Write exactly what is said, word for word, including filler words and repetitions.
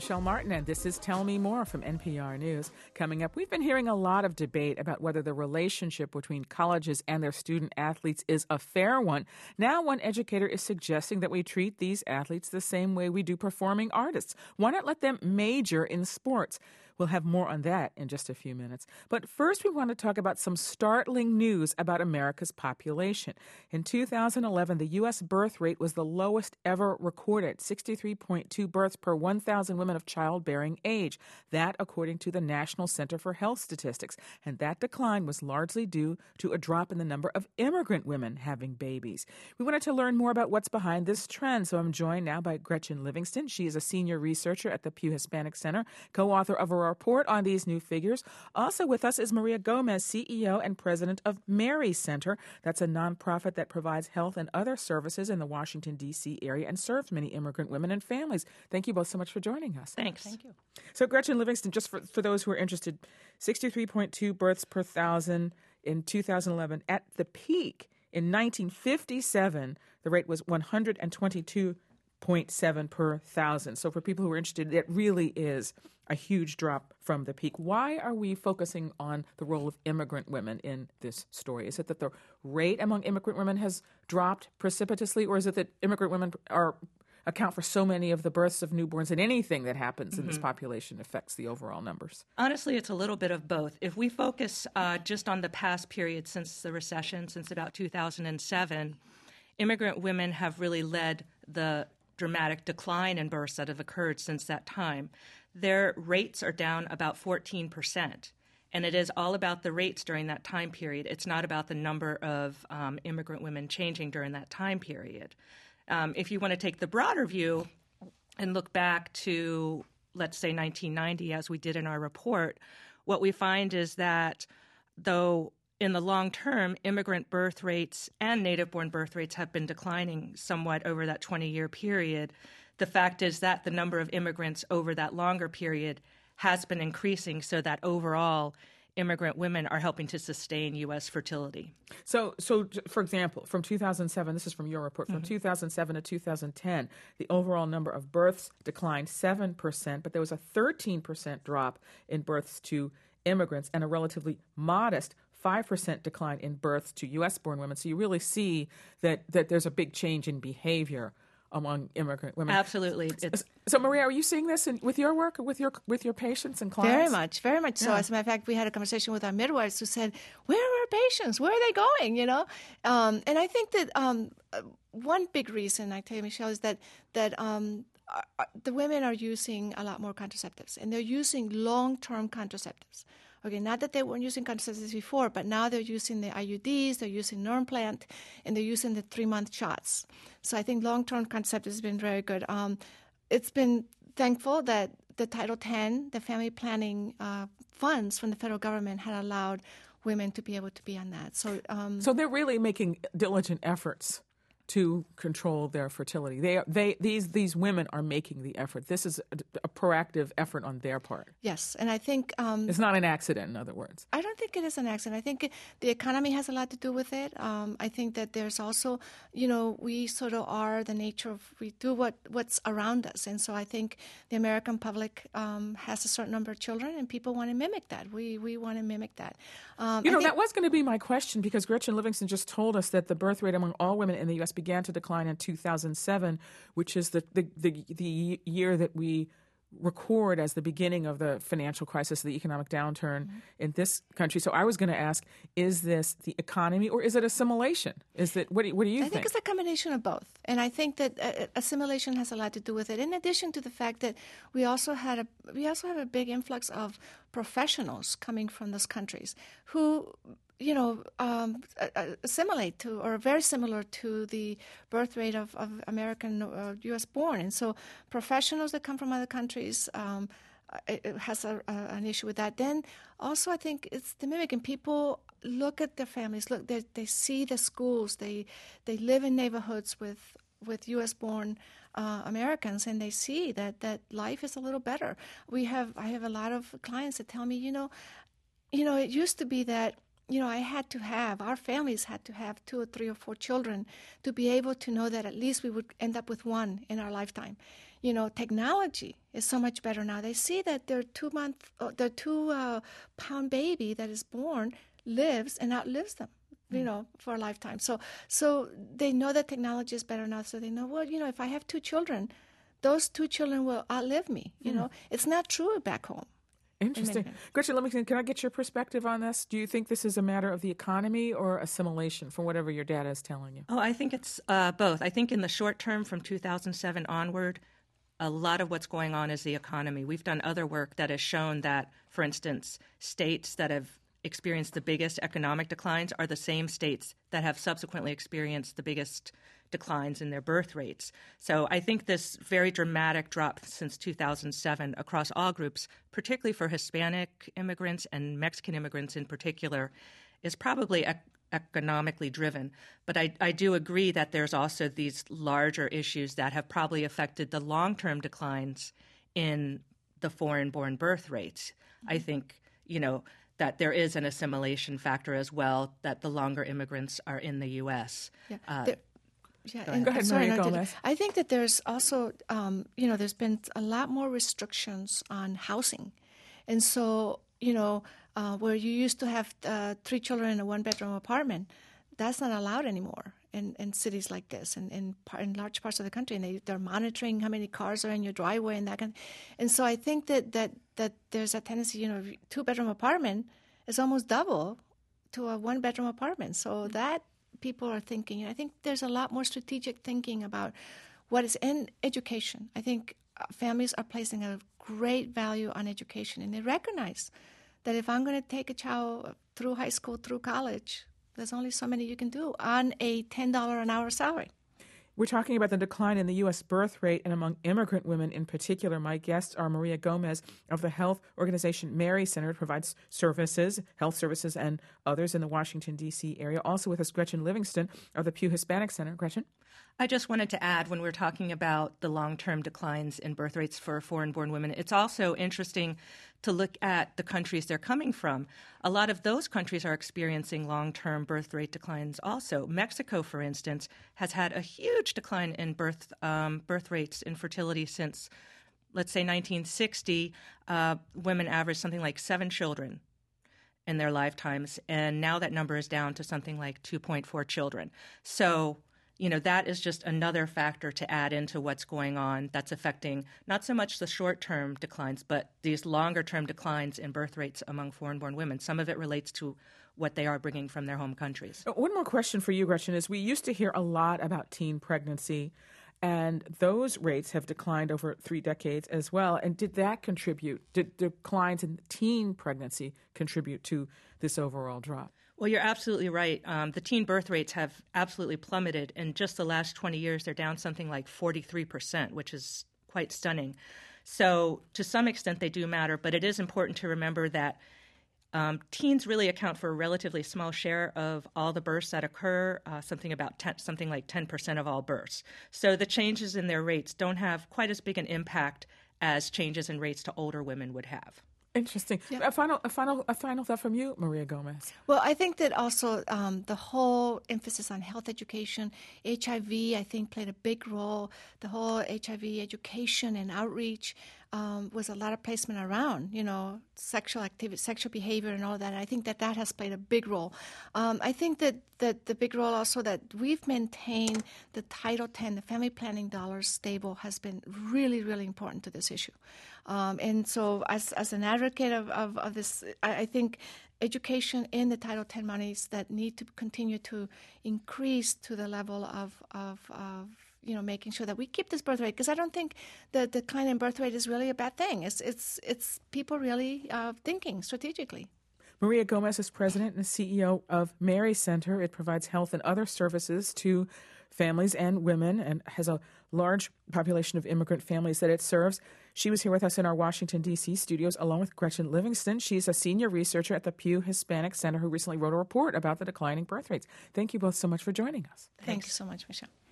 Michelle Martin, and this is Tell Me More from N P R News. Coming up, we've been hearing a lot of debate about whether the relationship between colleges and their student athletes is a fair one. Now, one educator is suggesting that we treat these athletes the same way we do performing artists. Why not let them major in sports? We'll have more on that in just a few minutes. But first, we want to talk about some startling news about America's population. In two thousand eleven, the U S birth rate was the lowest ever recorded, sixty-three point two births per one thousand women of childbearing age. That, according to the National Center for Health Statistics. And that decline was largely due to a drop in the number of immigrant women having babies. We wanted to learn more about what's behind this trend, so I'm joined now by Gretchen Livingston. She is a senior researcher at the Pew Hispanic Center, co-author of a report on these new figures. Also with us is Maria Gomez, C E O and president of Mary Center. That's a nonprofit that provides health and other services in the Washington, D C area and serves many immigrant women and families. Thank you both so much for joining us. Thanks. Thank you. So Gretchen Livingston, just for, for those who are interested, sixty-three point two births per thousand in two thousand eleven. At the peak in nineteen fifty-seven, the rate was one hundred twenty-two point seven per thousand. So for people who are interested, it really is a huge drop from the peak. Why are we focusing on the role of immigrant women in this story? Is it that the rate among immigrant women has dropped precipitously, or is it that immigrant women are account for so many of the births of newborns, and anything that happens mm-hmm. in this population affects the overall numbers? Honestly, it's a little bit of both. If we focus uh, just on the past period since the recession, since about two thousand seven, immigrant women have really led the dramatic decline in births that have occurred since that time. Their rates are down about fourteen percent. And it is all about the rates during that time period. It's not about the number of um, immigrant women changing during that time period. Um, if you want to take the broader view and look back to, let's say, nineteen ninety, as we did in our report, what we find is that though in the long term, immigrant birth rates and native-born birth rates have been declining somewhat over that twenty-year period, the fact is that the number of immigrants over that longer period has been increasing, so that overall immigrant women are helping to sustain U S fertility. So, so for example, from two thousand seven, this is from your report, from mm-hmm. two thousand seven to two thousand ten, the overall number of births declined seven percent, but there was a thirteen percent drop in births to immigrants and a relatively modest five percent decline in births to U S-born women. So you really see that, that there's a big change in behavior among immigrant women. Absolutely. It's- so, Maria, are you seeing this in, with your work, with your with your patients and clients? Very much, very much so. Yeah. As a matter of fact, we had a conversation with our midwives who said, where are our patients? Where are they going? You know, um, and I think that um, one big reason, I tell you, Michelle, is that that um, uh, the women are using a lot more contraceptives, and they're using long-term contraceptives. Okay, not that they weren't using contraceptives before, but now they're using the I U Ds, they're using Nurmplant, and they're using the three-month shots. So I think long-term contraceptives has been very good. Um, it's been thankful that the Title ten, the family planning uh, funds from the federal government, had allowed women to be able to be on that. So, um, so they're really making diligent efforts to control their fertility. They, they, these, these women are making the effort. This is a, a proactive effort on their part. Yes, and I think um, it's not an accident. In other words, I don't think it is an accident. I think the economy has a lot to do with it. Um, I think that there's also, you know, we sort of are the nature of we do what what's around us, and so I think the American public um, has a certain number of children, and people want to mimic that. We we want to mimic that. Um, you know, think, that was going to be my question, because Gretchen Livingston just told us that the birth rate among all women in the U S began to decline in two thousand seven, which is the, the, the, the year that we record as the beginning of the financial crisis, the economic downturn mm-hmm. in this country. So I was going to ask, is this the economy or is it assimilation? Is that what do, what do you I think? I think it's a combination of both. And I think that uh, assimilation has a lot to do with it. In addition to the fact that we also had a we also have a big influx of professionals coming from those countries who you know, um, assimilate to or very similar to the birth rate of, of American uh, U S born. And so professionals that come from other countries um, it, it has a, a, an issue with that. Then also I think it's the mimic, and people look at their families, look, they, they see the schools, they they live in neighborhoods with with U S born uh, Americans, and they see that, that life is a little better. We have I have a lot of clients that tell me, you know, you know, it used to be that you know, I had to have, our families had to have two or three or four children to be able to know that at least we would end up with one in our lifetime. You know, technology is so much better now. They see that their two-month, uh, their two-pound uh, baby that is born lives and outlives them, you mm. know, for a lifetime. So, so they know that technology is better now. So they know, well, you know, if I have two children, those two children will outlive me. You mm. know, it's not true back home. Interesting. Gretchen, let me, can I get your perspective on this? Do you think this is a matter of the economy or assimilation from whatever your data is telling you? Oh, I think it's uh, both. I think in the short term from two thousand seven onward, a lot of what's going on is the economy. We've done other work that has shown that, for instance, states that have experienced the biggest economic declines are the same states that have subsequently experienced the biggest declines in their birth rates. So I think this very dramatic drop since two thousand seven across all groups, particularly for Hispanic immigrants and Mexican immigrants in particular, is probably ec- economically driven. But I, I do agree that there's also these larger issues that have probably affected the long-term declines in the foreign-born birth rates. Mm-hmm. I think, you know, that there is an assimilation factor as well, that the longer immigrants are in the U S. Yeah. Uh, there- Yeah, Go and, Go ahead, sorry, Maria no, Gomez. I think that there's also, um, you know, there's been a lot more restrictions on housing. And so, you know, uh, where you used to have uh, three children in a one-bedroom apartment, that's not allowed anymore in, in cities like this and in, in large parts of the country. And they, they're monitoring how many cars are in your driveway and that kind of, and so I think that, that, that there's a tendency, you know, two-bedroom apartment is almost double to a one-bedroom apartment. So that people are thinking, and I think there's a lot more strategic thinking about what is in education. I think families are placing a great value on education, and they recognize that if I'm going to take a child through high school, through college, there's only so many you can do on a ten dollars an hour salary. We're talking about the decline in the U S birth rate and among immigrant women in particular. My guests are Maria Gomez of the health organization Mary Center. It provides services, health services, and others in the Washington, D C area. Also with us, Gretchen Livingston of the Pew Hispanic Center. Gretchen? I just wanted to add, when we're talking about the long-term declines in birth rates for foreign-born women, it's also interesting to look at the countries they're coming from. A lot of those countries are experiencing long-term birth rate declines also. Mexico, for instance, has had a huge decline in birth um, birth rates in fertility since, let's say, nineteen sixty. Uh, women average something like seven children in their lifetimes, and now that number is down to something like two point four children. So, you know, that is just another factor to add into what's going on that's affecting not so much the short-term declines, but these longer-term declines in birth rates among foreign-born women. Some of it relates to what they are bringing from their home countries. One more question for you, Gretchen, is we used to hear a lot about teen pregnancy, and those rates have declined over three decades as well. And did that contribute, did declines in teen pregnancy contribute to this overall drop? Well, you're absolutely right. Um, the teen birth rates have absolutely plummeted. In just the last twenty years, they're down something like forty-three percent, which is quite stunning. So to some extent, they do matter, but it is important to remember that um, teens really account for a relatively small share of all the births that occur, uh, something about ten, something like ten percent of all births. So the changes in their rates don't have quite as big an impact as changes in rates to older women would have. Interesting. Yeah. A final, a final, a final thought from you, Maria Gomez. Well, I think that also um, the whole emphasis on health education, H I V, I think played a big role. The whole H I V education and outreach um, was a lot of placement around, you know, sexual activity, sexual behavior, and all that. And I think that that has played a big role. Um, I think that that the big role also that we've maintained the Title ten, the family planning dollars stable, has been really, really important to this issue. Um, and so as as an advocate of, of, of this, I, I think education in the Title ten monies that need to continue to increase to the level of, of, of you know, making sure that we keep this birth rate, because I don't think the decline in birth rate is really a bad thing. It's, it's, it's people really uh, thinking strategically. Maria Gomez is president and C E O of Mary Center. It provides health and other services to families and women and has a large population of immigrant families that it serves. She was here with us in our Washington, D C studios, along with Gretchen Livingston. She's a senior researcher at the Pew Hispanic Center who recently wrote a report about the declining birth rates. Thank you both so much for joining us. Thank Thanks. you so much, Michelle.